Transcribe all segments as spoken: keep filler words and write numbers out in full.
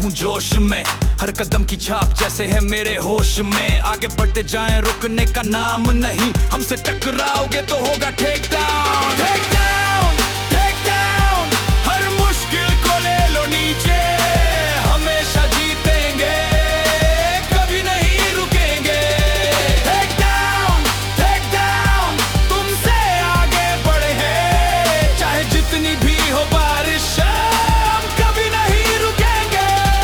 हूँ जोश में, हर कदम की छाप जैसे है मेरे होश में। आगे बढ़ते जाएं रुकने का नाम नहीं, हमसे टकराओगे तो होगा take down. Take down, take down, हर मुश्किल को ले लो नीचे, हमेशा जीतेंगे, कभी नहीं रुकेंगे। टेक डाउन, टेक डाउन, तुमसे आगे बढ़े हैं, चाहे जितनी भी हो बारिश, हम कभी नहीं रुकेंगे।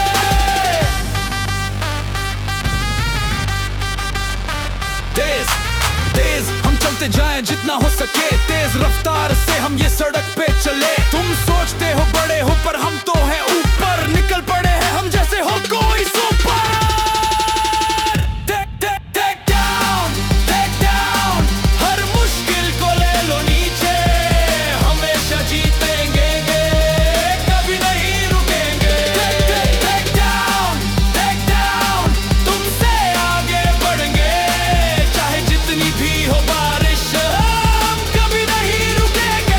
तेज तेज हम चलते जाएं जितना हो सके, तेज रफ्तार से हम ये सड़क पे चले। तुम सोचते हो बड़े हो पर हम तो हैं ऊपर, निकल पड़े हैं हम जैसे हो कोई super. Take take take down, take down, हर मुश्किल को ले लो नीचे, हमेशा जीतेंगे, कभी नहीं रुकेंगे। Take take take down, take down, तुमसे आगे बढ़ेंगे, चाहे जितनी भी हो बारिश, हम कभी नहीं रुकेंगे।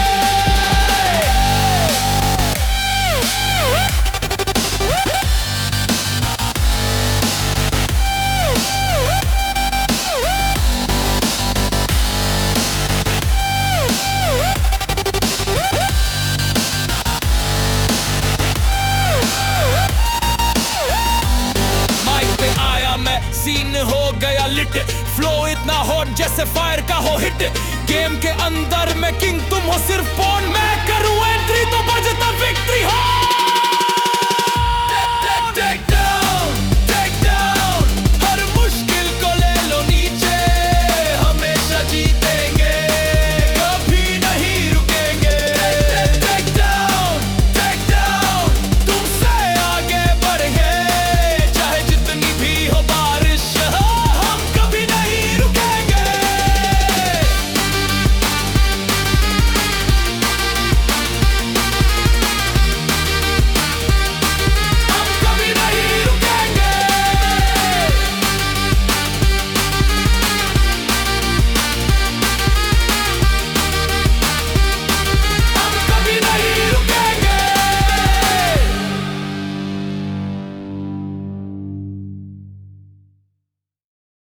माइक पे आया मैं, सीन हो गया लिट, फ्लो इतना हॉट जैसे फायर का हो हिट। गेम के अंदर मैं किंग, तुम हो सिर्फ पॉन, मैं करूं एंट्री तो बजता विक्ट्री हॉर्न।